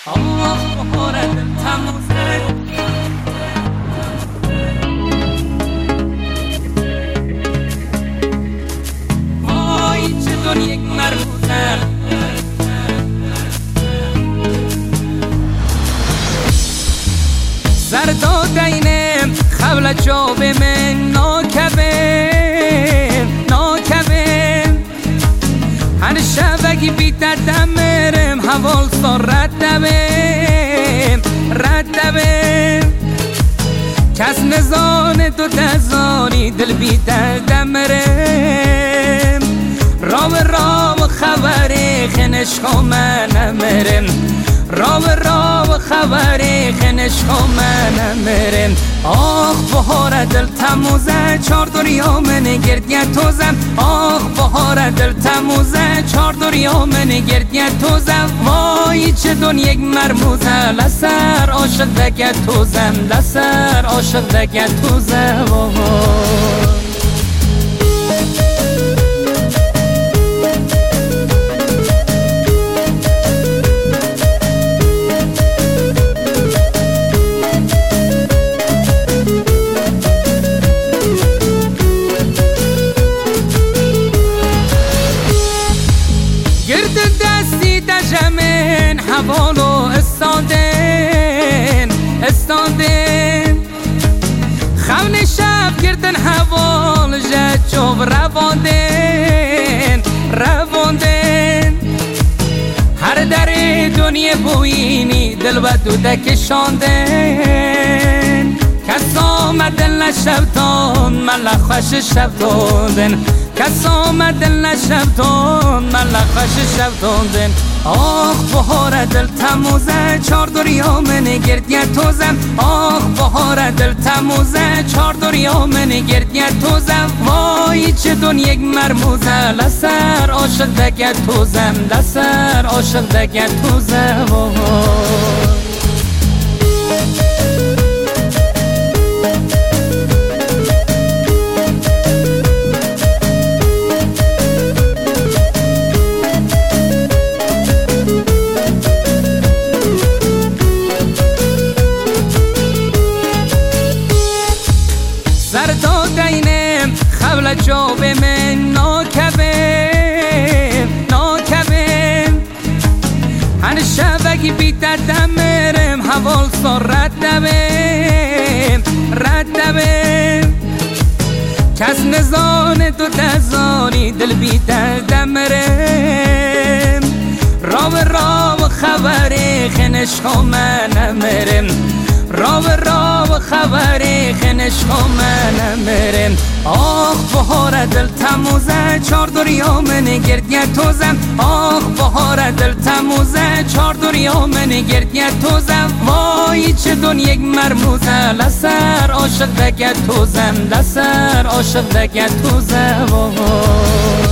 آه بهار دل تموزه وای چطور یک مرموزه سر دادینم خبل جاب من ناکبه هر شبگی بیتر دمرم حوال سا ردبه کس نزان تو تزانی دل بیتر دمرم راو خبری خنش من مرم راو خبری خنش من مرم آخ بهار دل تموزه چار دریا من گردیه توزم آخ بهار دل تموزه چار دریا من گردیه توزم وای چه دنیک مرموزه لسر عاشق دگه توزم لسر عاشق دگه توزم گرد دستی دجمن حوالو استاندن خون شب گردن حوال جد جوب رواندن هر در دنیا بوینی دل و دودک شاندن کس آمدن لشبتان من لخوش شبتاندن کس آمدن لشبتان من لخوش شبتاندن آخ بهار دل تموزه چار دریا من گردیه توزم آخ بهار دل تموزه چار دریا من گردیه توزم وای چه دنیک مرموزه لسر عاشق دگه توزم لسر عاشق دگه توزم سر دادینم خبل جاب من ناکبه هر شبگی بیتر دمرم حوال سا ردبه کس نزان تو تزانی دل بیتر دمرم راو خبری خنش من مرم راو خبری خنش من مرم آخ بهار دل تموزه چار دریا من گردیه توزم آخ بهار دل تموزه چار دریا من گردیه توزم وای چه دنیک مرموزه لسر عاشق دگه توزم لسر عاشق دگه توزم